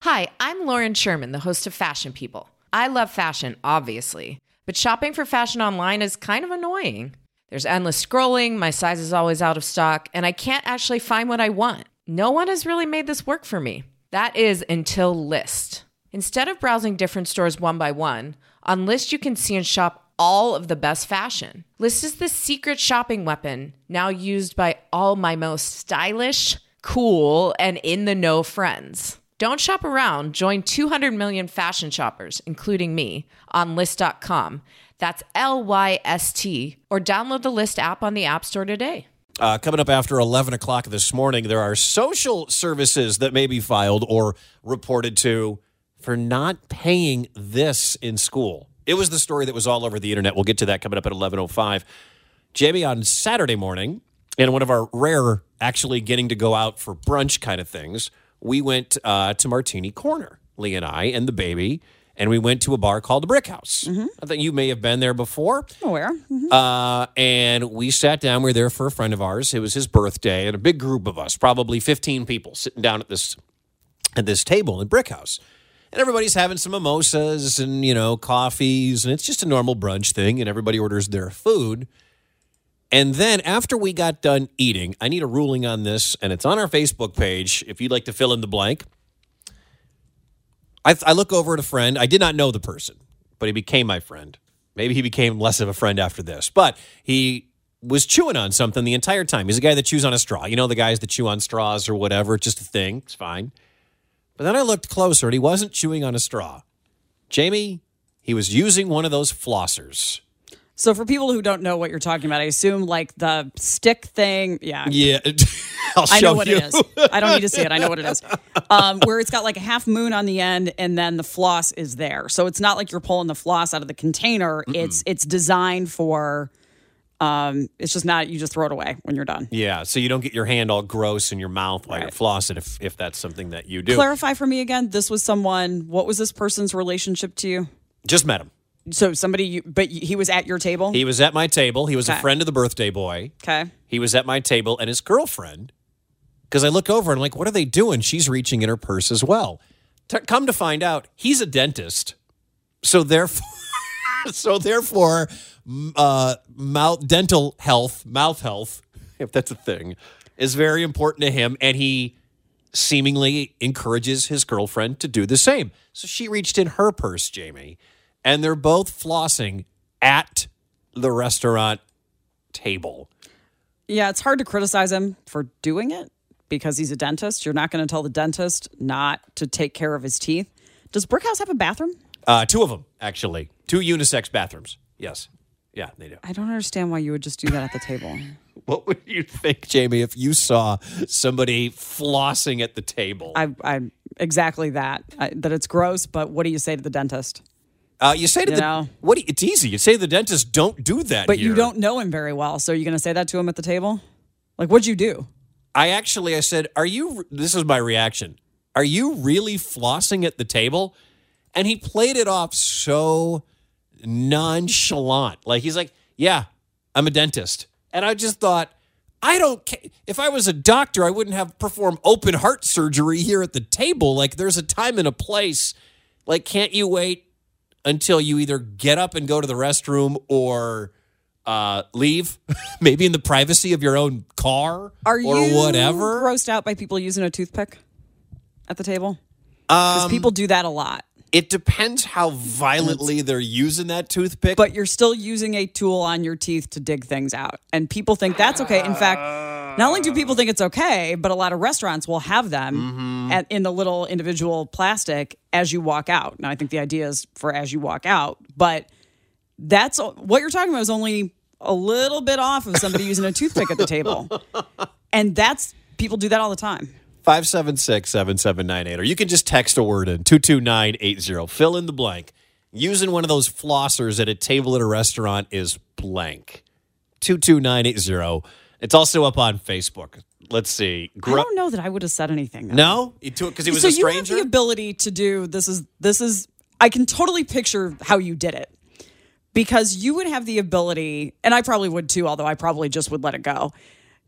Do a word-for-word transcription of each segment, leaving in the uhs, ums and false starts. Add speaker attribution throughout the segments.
Speaker 1: Hi, I'm Lauren Sherman, the host of Fashion People. I love fashion, obviously, but shopping for fashion online is kind of annoying. There's endless scrolling, my size is always out of stock, and I can't actually find what I want. No one has really made this work for me. That is until Lyst. Instead of browsing different stores one by one, on Lyst you can see and shop all of the best fashion. Lyst is the secret shopping weapon, now used by all my most stylish, cool, and in-the-know friends. Don't shop around. Join two hundred million fashion shoppers, including me, on Lyst dot com. That's L Y S T. Or download the Lyst app on the App Store today.
Speaker 2: Uh, coming up after eleven o'clock this morning, there are social services that may be filed or reported to for not paying this in school. It was the story that was all over the internet. We'll get to that coming up at eleven oh five. Jamie, on Saturday morning, in one of our rare actually getting to go out for brunch kind of things, we went uh, to Martini Corner, Lee and I and the baby, and we went to a bar called the Brick House. Mm-hmm. I think you may have been there before.
Speaker 3: Aware. Mm-hmm.
Speaker 2: Uh, and we sat down. We were there for a friend of ours. It was his birthday, and a big group of us, probably fifteen people, sitting down at this at this table in Brick House. And everybody's having some mimosas and, you know, coffees, and it's just a normal brunch thing, and everybody orders their food. And then after we got done eating, I need a ruling on this, and it's on our Facebook page if you'd like to fill in the blank. I, I look over at a friend. I did not know the person, but he became my friend. Maybe he became less of a friend after this. But he was chewing on something the entire time. He's a guy that chews on a straw. You know the guys that chew on straws or whatever. It's just a thing. It's fine. But then I looked closer, and he wasn't chewing on a straw. Jamie, he was using one of those flossers.
Speaker 3: So for people who don't know what you're talking about, I assume like the stick thing. Yeah.
Speaker 2: Yeah. I'll show
Speaker 3: I know what
Speaker 2: you.
Speaker 3: it is. I don't need to see it. I know what it is. Um, where it's got like a half moon on the end and then the floss is there. So it's not like you're pulling the floss out of the container. Mm-mm. It's it's designed for, um, it's just not, you just throw it away when you're done.
Speaker 2: Yeah. So you don't get your hand all gross in your mouth while
Speaker 3: Right.
Speaker 2: you're flossing if, if that's something that you do.
Speaker 3: Clarify for me again. This was someone, what was this person's relationship to you?
Speaker 2: Just met him.
Speaker 3: So somebody, you, but he was at your table?
Speaker 2: He was at my table. He was
Speaker 3: Okay.
Speaker 2: a friend of the birthday boy.
Speaker 3: Okay.
Speaker 2: He was at my table, and his girlfriend, because I look over and I'm like, what are they doing? She's reaching in her purse as well. T- come to find out, he's a dentist. So therefore, so therefore, m- uh, mouth dental health, mouth health, if that's a thing, is very important to him, and he seemingly encourages his girlfriend to do the same. So she reached in her purse, Jamie, and they're both flossing at the restaurant table.
Speaker 3: Yeah, it's hard to criticize him for doing it because he's a dentist. You're not going to tell the dentist not to take care of his teeth. Does Brick House have a bathroom?
Speaker 2: Uh, two of them, actually. Two unisex bathrooms. Yes. Yeah, they do.
Speaker 3: I don't understand why you would just do that at the table.
Speaker 2: What would you think, Jamie, if you saw somebody flossing at the table?
Speaker 3: I, I exactly that. I, that it's gross, but what do you say to the dentist?
Speaker 2: Uh, you say to
Speaker 3: You
Speaker 2: the
Speaker 3: know?
Speaker 2: what? Do you, it's easy. You say to the dentist, "Don't do that."
Speaker 3: But
Speaker 2: here.
Speaker 3: you don't know him very well, so you're going to say that to him at the table? Like, what'd you do?
Speaker 2: I actually, I said, "Are you?" This is my reaction. Are you really flossing at the table? And he played it off so nonchalant, like he's like, "Yeah, I'm a dentist," and I just thought, I don't care. If I was a doctor, I wouldn't have performed open heart surgery here at the table. Like, there's a time and a place. Like, can't you wait until you either get up and go to the restroom or uh, leave, maybe in the privacy of your own car
Speaker 3: Are
Speaker 2: or
Speaker 3: you
Speaker 2: whatever?
Speaker 3: grossed out by people using a toothpick at the table? Because
Speaker 2: Um,
Speaker 3: people do that a lot.
Speaker 2: It depends how violently they're using that toothpick.
Speaker 3: But you're still using a tool on your teeth to dig things out. And people think that's okay. In fact, not only do people think it's okay, but a lot of restaurants will have them
Speaker 2: Mm-hmm.
Speaker 3: at, in the little individual plastic as you walk out. Now, I think the idea is for as you walk out. But that's what you're talking about is only a little bit off of somebody using a toothpick at the table. And that's, people do that all the time.
Speaker 2: five seven six, seven seven nine eight. Or you can just text a word in two two nine eight zero. Fill in the blank. Using one of those flossers at a table at a restaurant is blank. two two nine eight zero. It's also up on Facebook. Let's see. Gro-
Speaker 3: I don't know that I would have said anything. Though.
Speaker 2: No? He took because he was
Speaker 3: so
Speaker 2: a stranger?
Speaker 3: you have the ability to do this is this is I can totally picture how you did it. Because you would have the ability, and I probably would too, although I probably just would let it go,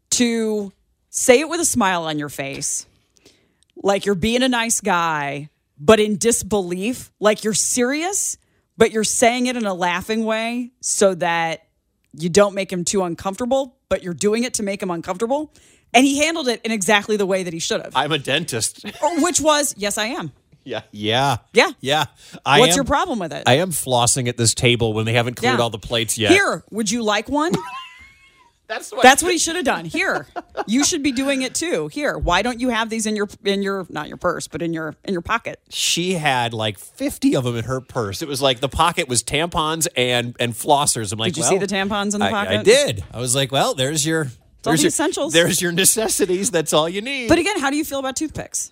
Speaker 3: to say it with a smile on your face, like you're being a nice guy, but in disbelief, like you're serious, but you're saying it in a laughing way so that you don't make him too uncomfortable, but you're doing it to make him uncomfortable. And he handled it in exactly the way that he should have.
Speaker 2: I'm a dentist.
Speaker 3: Which was, yes, I am.
Speaker 2: Yeah. Yeah.
Speaker 3: Yeah.
Speaker 2: Yeah. I
Speaker 3: What's
Speaker 2: am,
Speaker 3: your problem with it?
Speaker 2: I am flossing at this table when they haven't cleared
Speaker 3: Yeah.
Speaker 2: all the plates yet.
Speaker 3: Here, would you like one?
Speaker 2: That's what,
Speaker 3: That's what he should have done. Here, you should be doing it too. Here, why don't you have these in your in your not your purse, but in your in your pocket?
Speaker 2: she had like fifty of them in her purse. It was like the pocket was tampons and and flossers. I'm like,
Speaker 3: Did you
Speaker 2: well,
Speaker 3: see the tampons in the
Speaker 2: I,
Speaker 3: pocket?
Speaker 2: I did. I was like, well, there's your
Speaker 3: all
Speaker 2: there's
Speaker 3: the
Speaker 2: your,
Speaker 3: essentials.
Speaker 2: There's your necessities. That's all you need.
Speaker 3: But again, how do you feel about toothpicks?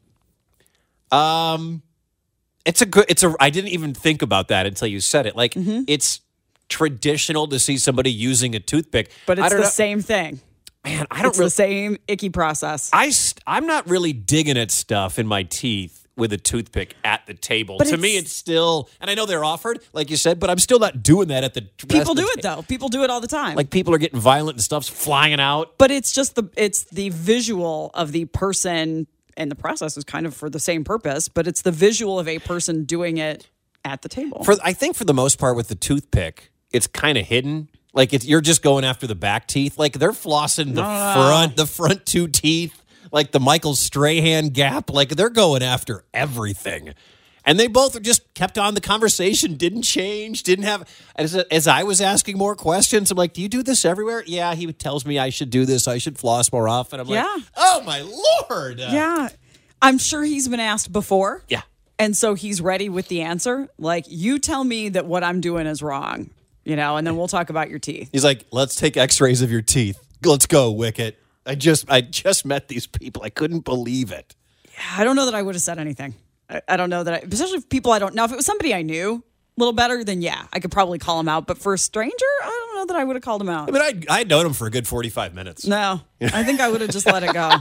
Speaker 2: Um, it's a good. It's a. I didn't even think about that until you said it. Like
Speaker 3: Mm-hmm.
Speaker 2: it's traditional to see somebody using a toothpick,
Speaker 3: But
Speaker 2: I
Speaker 3: it's
Speaker 2: don't
Speaker 3: the
Speaker 2: know.
Speaker 3: same thing.
Speaker 2: Man, I don't
Speaker 3: It's
Speaker 2: really.
Speaker 3: the same icky process.
Speaker 2: I st- I'm not really digging at stuff in my teeth with a toothpick at the table.
Speaker 3: But
Speaker 2: to me,
Speaker 3: it's-
Speaker 2: it's still, and I know they're offered, like you said, but I'm still not doing that at the.
Speaker 3: People
Speaker 2: rest of
Speaker 3: do
Speaker 2: the
Speaker 3: it
Speaker 2: ta-
Speaker 3: though. People do it all the time.
Speaker 2: Like people are getting violent and stuff's flying out.
Speaker 3: but it's just the it's the visual of the person, and the process is kind of for the same purpose. But it's the visual of a person doing it at the table.
Speaker 2: For I think for the most part with the toothpick, it's kind of hidden. Like it's you're just going after the back teeth. Like they're flossing the front, the front two teeth, like the Michael Strahan gap. Like they're going after everything. And they both are just kept on. The conversation didn't change, didn't have. As, as I was asking more questions, I'm like, do you do this everywhere? Yeah, he tells me I should do this. I should floss more often. I'm
Speaker 3: Yeah.
Speaker 2: like, oh my Lord.
Speaker 3: yeah, I'm sure he's been asked before.
Speaker 2: Yeah.
Speaker 3: And so he's ready with the answer. Like, you tell me that what I'm doing is wrong, you know, and then we'll talk about your teeth.
Speaker 2: He's like, let's take x-rays of your teeth. Let's go, Wicket. I just I just met these people. I couldn't believe it.
Speaker 3: I don't know that I would have said anything. I, I don't know that I, especially if people I don't know. If it was somebody I knew a little better, then yeah, I could probably call him out. But for a stranger, I don't know that I would have called him out.
Speaker 2: I mean, I I'd known him for a good forty-five minutes.
Speaker 3: No, I think I would have just let it go.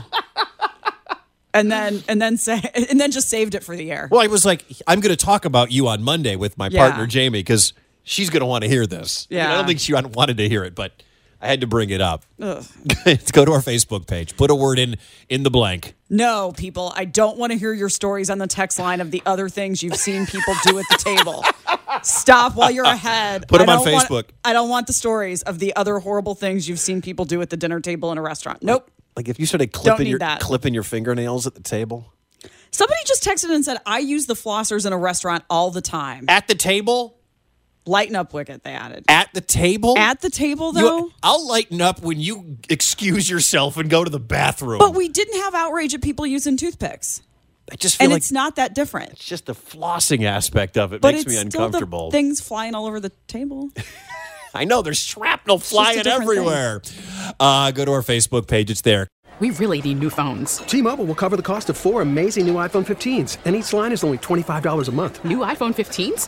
Speaker 3: And then, and then say, and then just saved it for the air.
Speaker 2: Well, I was like, I'm going to talk about you on Monday with my
Speaker 3: Yeah.
Speaker 2: partner Jamie because she's going to want to hear this. I mean, I
Speaker 3: Yeah.
Speaker 2: don't think she wanted to hear it, but I had to bring it up. Let's go to our Facebook page. Put a word in in the blank.
Speaker 3: No, people, I don't want to hear your stories on the text line of the other things you've seen people do at the table. Stop while you're ahead.
Speaker 2: Put 'em
Speaker 3: I
Speaker 2: on
Speaker 3: don't want-
Speaker 2: Facebook.
Speaker 3: I don't want the stories of the other horrible things you've seen people do at the dinner table in a restaurant. Nope.
Speaker 2: Like if you started clipping
Speaker 3: need
Speaker 2: your
Speaker 3: that.
Speaker 2: clipping your fingernails at the table.
Speaker 3: Somebody just texted and said, I use the flossers in a restaurant all the time.
Speaker 2: At the table?
Speaker 3: Lighten up, Wicket, they added.
Speaker 2: At the table?
Speaker 3: At the table,
Speaker 2: You-
Speaker 3: though?
Speaker 2: I'll lighten up when you excuse yourself and go to the bathroom.
Speaker 3: But we didn't have outrage at people using toothpicks.
Speaker 2: I just feel
Speaker 3: And
Speaker 2: like
Speaker 3: it's not that different.
Speaker 2: it's just the flossing aspect of it
Speaker 3: But
Speaker 2: makes
Speaker 3: it's
Speaker 2: me
Speaker 3: still
Speaker 2: uncomfortable.
Speaker 3: the things flying all over the table.
Speaker 2: I know there's shrapnel
Speaker 3: just a
Speaker 2: flying
Speaker 3: different
Speaker 2: everywhere. Uh, go to our Facebook page. It's there.
Speaker 4: We really need new phones.
Speaker 5: T-Mobile will cover the cost of four amazing new iPhone fifteens, and each line is only twenty-five dollars a month.
Speaker 4: New iPhone fifteens?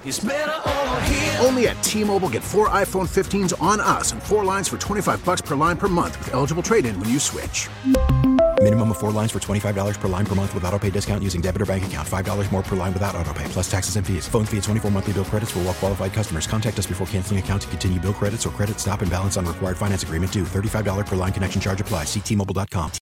Speaker 6: Only at T-Mobile, get four iPhone fifteens on us and four lines for twenty-five bucks per line per month with eligible trade-in when you switch.
Speaker 7: Minimum of four lines for twenty-five dollars per line per month with auto pay discount using debit or bank account. five dollars more per line without auto pay, plus taxes and fees. Phone fee at twenty-four monthly bill credits for well-qualified customers. Contact us before canceling account to continue bill credits or credit stop and balance on required finance agreement due. thirty-five dollars per line connection charge applies. See T Mobile dot com.